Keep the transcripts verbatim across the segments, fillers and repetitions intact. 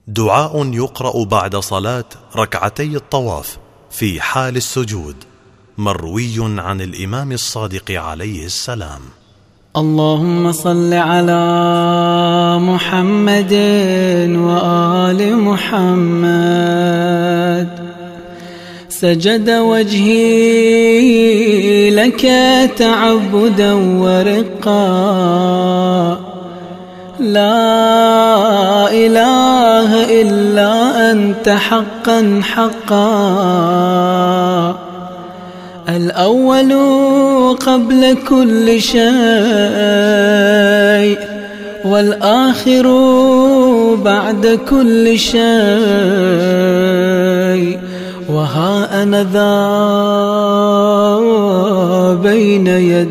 دعاء يقرأ بعد صلاة ركعتي الطواف في حال السجود، مروي عن الإمام الصادق عليه السلام: اللهم صل على محمد وآل محمد. سجد وجهي لك تعبدا ورقا، لا إله إلا أنت حقا حقا، الأول قبل كل شيء، والآخر بعد كل شيء، وها أنا ذا بين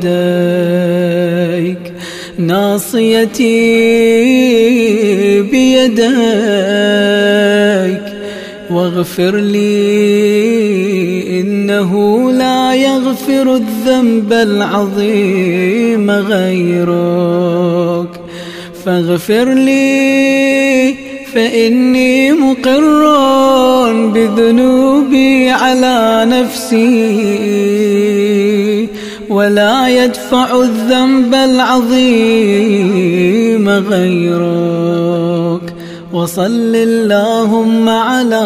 يديك، ناصيتي بيديك، واغفر لي إنه لا يغفر الذنب العظيم غيرك، فاغفر لي فإني مقر بذنوبي على نفسي، ولا يدفع الذنب العظيم غيرك. وصل اللهم على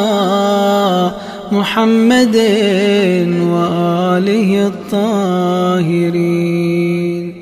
محمد وآله الطاهرين.